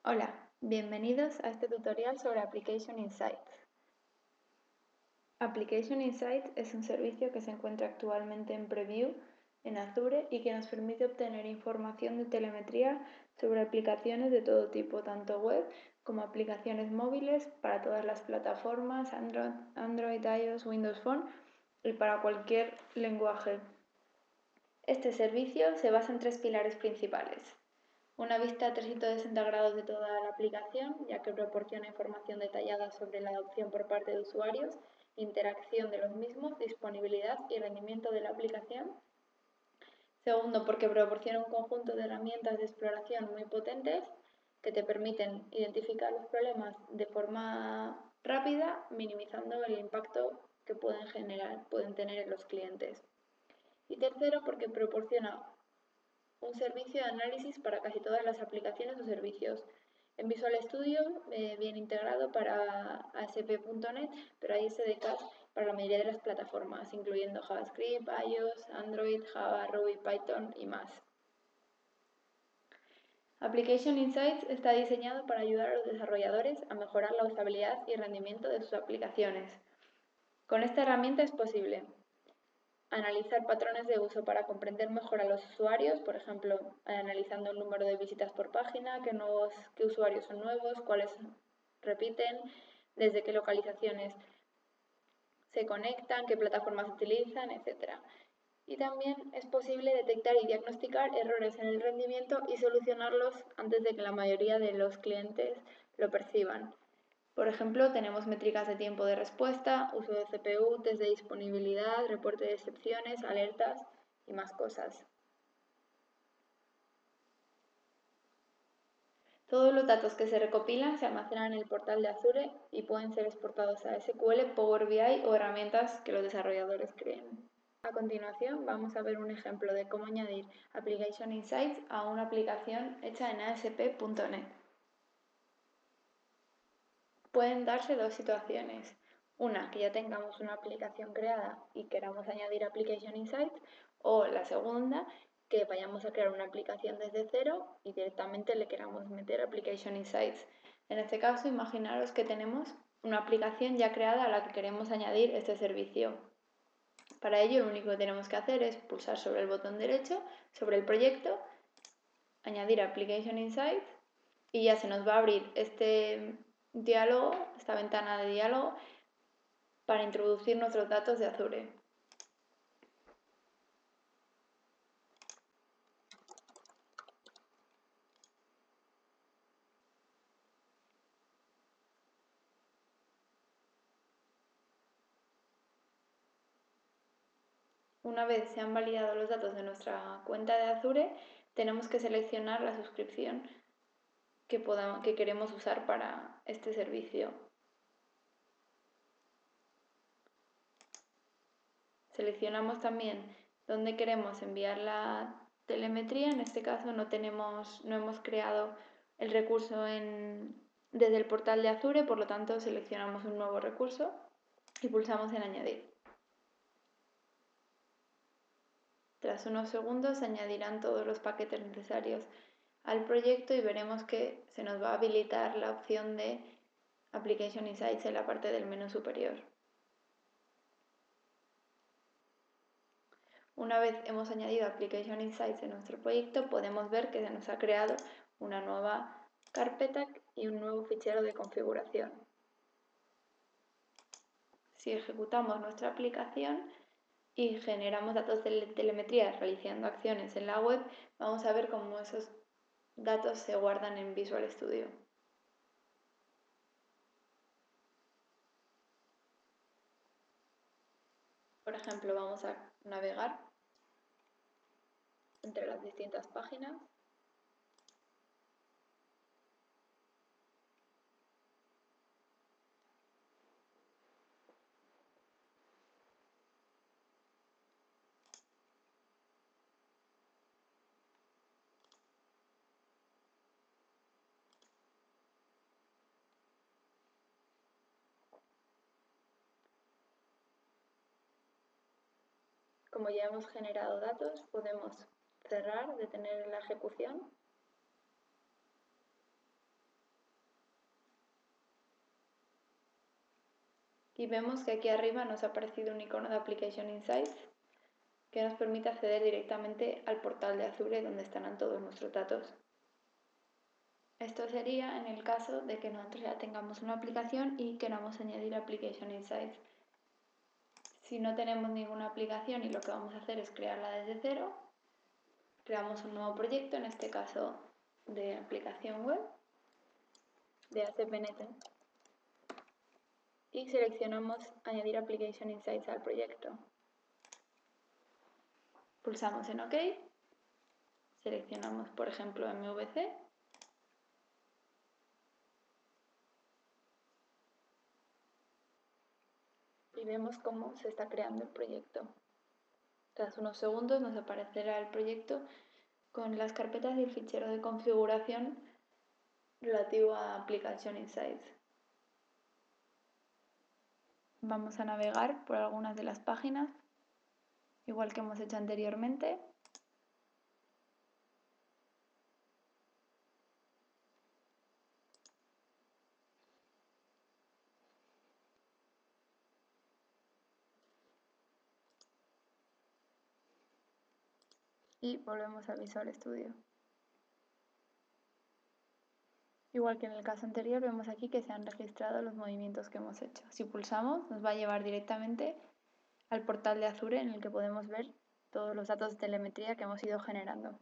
Hola, bienvenidos a este tutorial sobre Application Insights. Application Insights es un servicio que se encuentra actualmente en preview en Azure y que nos permite obtener información de telemetría sobre aplicaciones de todo tipo, tanto web como aplicaciones móviles para todas las plataformas Android, iOS, Windows Phone y para cualquier lenguaje. Este servicio se basa en tres pilares principales. Una vista 360 grados de toda la aplicación, ya que proporciona información detallada sobre la adopción por parte de usuarios, interacción de los mismos, disponibilidad y rendimiento de la aplicación. Segundo, porque proporciona un conjunto de herramientas de exploración muy potentes que te permiten identificar los problemas de forma rápida, minimizando el impacto que pueden tener en los clientes. Y tercero, porque proporciona un servicio de análisis para casi todas las aplicaciones o servicios. En Visual Studio viene integrado para ASP.NET, pero hay SDKs para la mayoría de las plataformas, incluyendo JavaScript, iOS, Android, Java, Ruby, Python y más. Application Insights está diseñado para ayudar a los desarrolladores a mejorar la usabilidad y rendimiento de sus aplicaciones. Con esta herramienta es posible analizar patrones de uso para comprender mejor a los usuarios, por ejemplo, analizando el número de visitas por página, qué usuarios son nuevos, cuáles repiten, desde qué localizaciones se conectan, qué plataformas utilizan, etc. Y también es posible detectar y diagnosticar errores en el rendimiento y solucionarlos antes de que la mayoría de los clientes lo perciban. Por ejemplo, tenemos métricas de tiempo de respuesta, uso de CPU, test de disponibilidad, reporte de excepciones, alertas y más cosas. Todos los datos que se recopilan se almacenan en el portal de Azure y pueden ser exportados a SQL, Power BI o herramientas que los desarrolladores creen. A continuación vamos a ver un ejemplo de cómo añadir Application Insights a una aplicación hecha en ASP.NET. Pueden darse dos situaciones. Una, que ya tengamos una aplicación creada y queramos añadir Application Insights, o la segunda, que vayamos a crear una aplicación desde cero y directamente le queramos meter Application Insights. En este caso, imaginaros que tenemos una aplicación ya creada a la que queremos añadir este servicio. Para ello, lo único que tenemos que hacer es pulsar sobre el botón derecho, sobre el proyecto, añadir Application Insights y ya se nos va a abrir este diálogo, esta ventana de diálogo, para introducir nuestros datos de Azure. Una vez se han validado los datos de nuestra cuenta de Azure, tenemos que seleccionar la suscripción que queremos usar para este servicio. Seleccionamos también dónde queremos enviar la telemetría. En este caso no hemos creado el recurso desde el portal de Azure, por lo tanto seleccionamos un nuevo recurso y pulsamos en añadir. Tras unos segundos se añadirán todos los paquetes necesarios al proyecto y veremos que se nos va a habilitar la opción de Application Insights en la parte del menú superior. Una vez hemos añadido Application Insights en nuestro proyecto, podemos ver que se nos ha creado una nueva carpeta y un nuevo fichero de configuración. Si ejecutamos nuestra aplicación y generamos datos de telemetría realizando acciones en la web, vamos a ver cómo esos datos se guardan en Visual Studio. Por ejemplo, vamos a navegar entre las distintas páginas. Como ya hemos generado datos, podemos cerrar, detener la ejecución Y vemos que aquí arriba nos ha aparecido un icono de Application Insights que nos permite acceder directamente al portal de Azure donde estarán todos nuestros datos. Esto sería en el caso de que nosotros ya tengamos una aplicación y queramos añadir Application Insights. Si no tenemos ninguna aplicación y lo que vamos a hacer es crearla desde cero, creamos un nuevo proyecto, en este caso de aplicación web, de ASP.NET, y seleccionamos añadir Application Insights al proyecto. Pulsamos en OK, seleccionamos por ejemplo MVC y vemos cómo se está creando el proyecto. Tras unos segundos nos aparecerá el proyecto con las carpetas y el fichero de configuración relativo a Application Insights. Vamos a navegar por algunas de las páginas, igual que hemos hecho anteriormente. Y volvemos a Visual Studio. Igual que en el caso anterior, vemos aquí que se han registrado los movimientos que hemos hecho. Si pulsamos, nos va a llevar directamente al portal de Azure en el que podemos ver todos los datos de telemetría que hemos ido generando.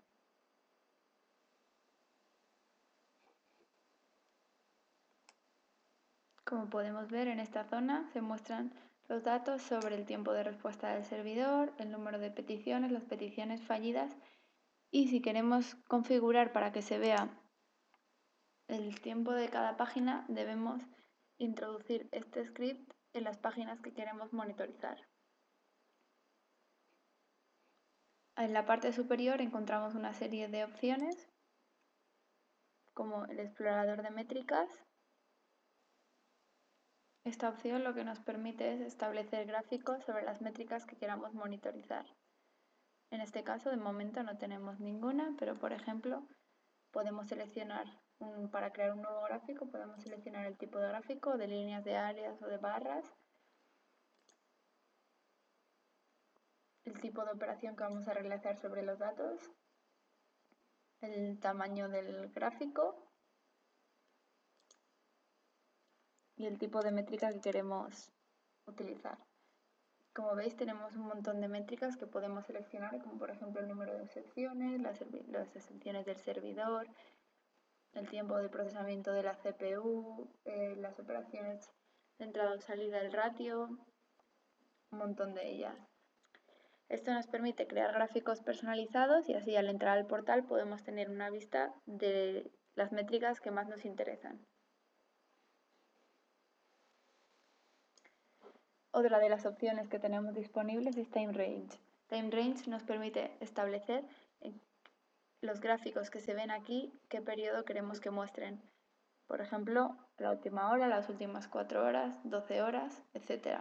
Como podemos ver, en esta zona se muestran los datos sobre el tiempo de respuesta del servidor, el número de peticiones, las peticiones fallidas, y si queremos configurar para que se vea el tiempo de cada página, debemos introducir este script en las páginas que queremos monitorizar. En la parte superior encontramos una serie de opciones, como el explorador de métricas. Esta opción lo que nos permite es establecer gráficos sobre las métricas que queramos monitorizar. En este caso, de momento no tenemos ninguna, pero por ejemplo, podemos seleccionar para crear un nuevo gráfico, podemos seleccionar el tipo de gráfico, de líneas de áreas o de barras, el tipo de operación que vamos a realizar sobre los datos, el tamaño del gráfico y el tipo de métrica que queremos utilizar. Como veis, tenemos un montón de métricas que podemos seleccionar, como por ejemplo el número de excepciones, las excepciones del servidor, el tiempo de procesamiento de la CPU, las operaciones de entrada o salida, el ratio, un montón de ellas. Esto nos permite crear gráficos personalizados y así al entrar al portal podemos tener una vista de las métricas que más nos interesan. Otra de las opciones que tenemos disponibles es Time Range. Time Range nos permite establecer los gráficos que se ven aquí, qué periodo queremos que muestren. Por ejemplo, la última hora, las últimas 4 horas, 12 horas, etc.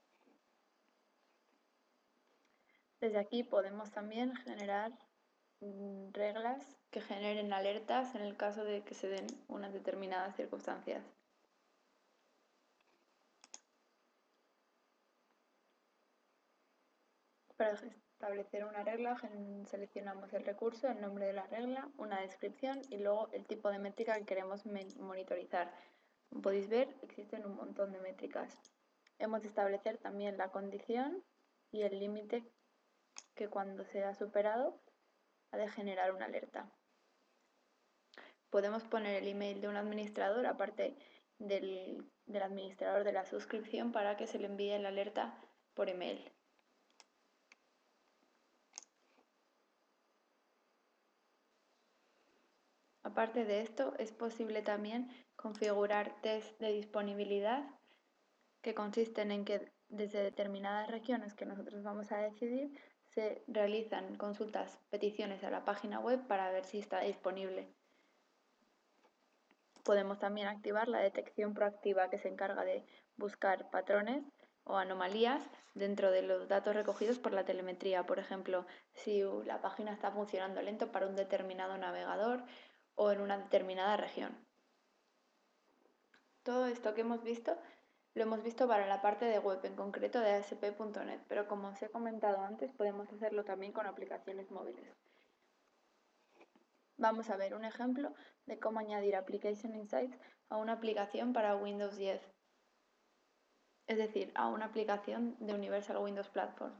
Desde aquí podemos también generar reglas que generen alertas en el caso de que se den unas determinadas circunstancias. Para establecer una regla seleccionamos el recurso, el nombre de la regla, una descripción y luego el tipo de métrica que queremos monitorizar. Como podéis ver, existen un montón de métricas. Hemos de establecer también la condición y el límite que cuando sea superado ha de generar una alerta. Podemos poner el email de un administrador aparte del administrador de la suscripción para que se le envíe la alerta por email. Aparte de esto, es posible también configurar test de disponibilidad que consisten en que desde determinadas regiones que nosotros vamos a decidir se realizan consultas, peticiones a la página web para ver si está disponible. Podemos también activar la detección proactiva que se encarga de buscar patrones o anomalías dentro de los datos recogidos por la telemetría. Por ejemplo, si la página está funcionando lento para un determinado navegador o en una determinada región. Todo esto que hemos visto Lo hemos visto para la parte de web, en concreto de ASP.NET, pero como os he comentado antes, podemos hacerlo también con aplicaciones móviles. Vamos a ver un ejemplo de cómo añadir Application Insights a una aplicación para Windows 10, es decir, a una aplicación de Universal Windows Platform.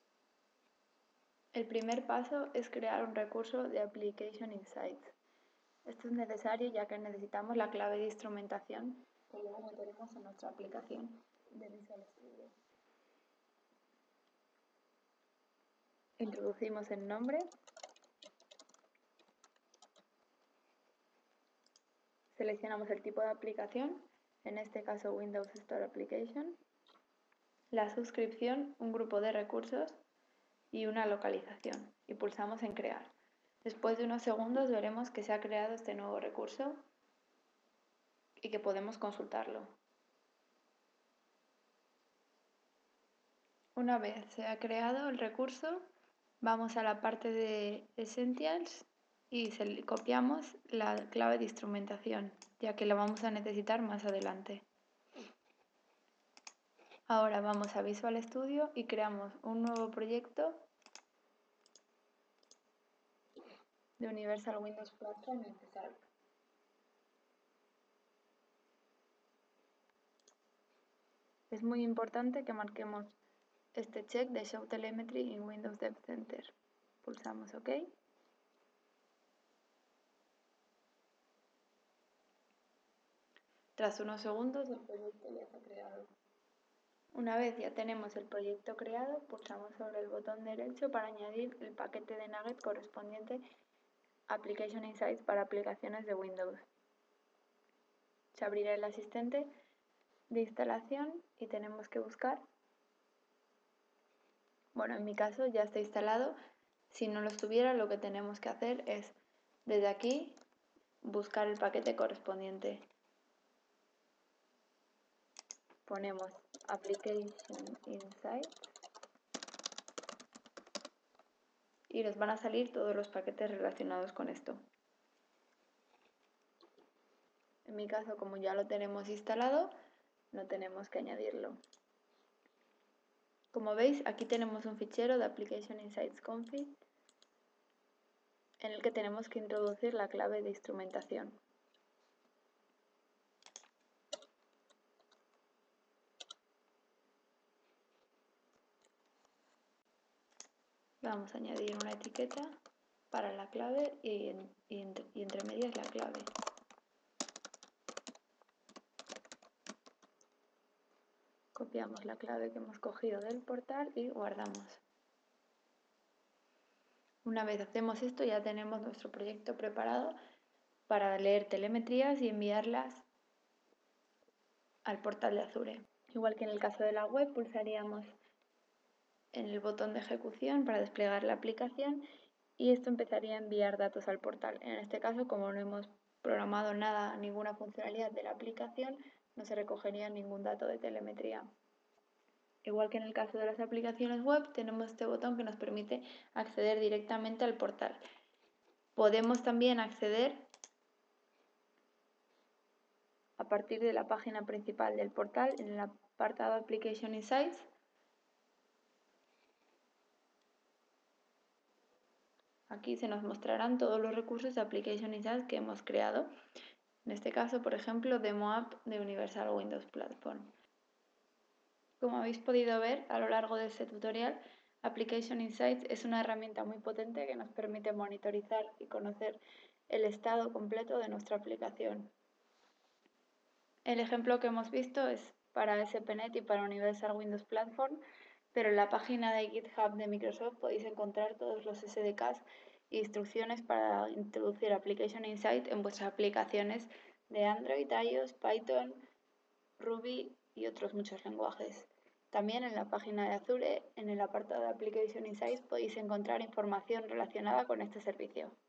El primer paso es crear un recurso de Application Insights. Esto es necesario ya que necesitamos la clave de instrumentación que luego meteremos en nuestra aplicación de Visual Studio. Introducimos el nombre, seleccionamos el tipo de aplicación, en este caso Windows Store Application, la suscripción, un grupo de recursos y una localización, y pulsamos en crear. Después de unos segundos veremos que se ha creado este nuevo recurso y que podemos consultarlo. Una vez se ha creado el recurso, vamos a la parte de Essentials y copiamos la clave de instrumentación, ya que la vamos a necesitar más adelante. Ahora vamos a Visual Studio y creamos un nuevo proyecto de Universal Windows Platform empezar. Es muy importante que marquemos este check de Show Telemetry in Windows Dev Center. Pulsamos OK. Tras unos segundos el proyecto ya está creado. Una vez ya tenemos el proyecto creado, pulsamos sobre el botón derecho para añadir el paquete de Nugget correspondiente a Application Insights para aplicaciones de Windows. Se abrirá el asistente de instalación y tenemos que buscar. Bueno, en mi caso ya está instalado. Si no lo estuviera, lo que tenemos que hacer es desde aquí buscar el paquete correspondiente. Ponemos Application Insights y nos van a salir todos los paquetes relacionados con esto. En mi caso, como ya lo tenemos instalado, no tenemos que añadirlo. Como veis, aquí tenemos un fichero de Application Insights Config en el que tenemos que introducir la clave de instrumentación. Vamos a añadir una etiqueta para la clave y entre medias la clave. Copiamos la clave que hemos cogido del portal y guardamos. Una vez hacemos esto ya tenemos nuestro proyecto preparado para leer telemetrías y enviarlas al portal de Azure. Igual que en el caso de la web, pulsaríamos en el botón de ejecución para desplegar la aplicación y esto empezaría a enviar datos al portal. En este caso, como no hemos programado nada, ninguna funcionalidad de la aplicación, no se recogería ningún dato de telemetría. Igual que en el caso de las aplicaciones web, tenemos este botón que nos permite acceder directamente al portal. Podemos también acceder a partir de la página principal del portal en el apartado Application Insights. Aquí se nos mostrarán todos los recursos de Application Insights que hemos creado. En este caso, por ejemplo, Demo App de Universal Windows Platform. Como habéis podido ver a lo largo de este tutorial, Application Insights es una herramienta muy potente que nos permite monitorizar y conocer el estado completo de nuestra aplicación. El ejemplo que hemos visto es para ASP.NET y para Universal Windows Platform, pero en la página de GitHub de Microsoft podéis encontrar todos los SDKs e instrucciones para introducir Application Insights en vuestras aplicaciones de Android, iOS, Python, Ruby y otros muchos lenguajes. También en la página de Azure, en el apartado de Application Insights, podéis encontrar información relacionada con este servicio.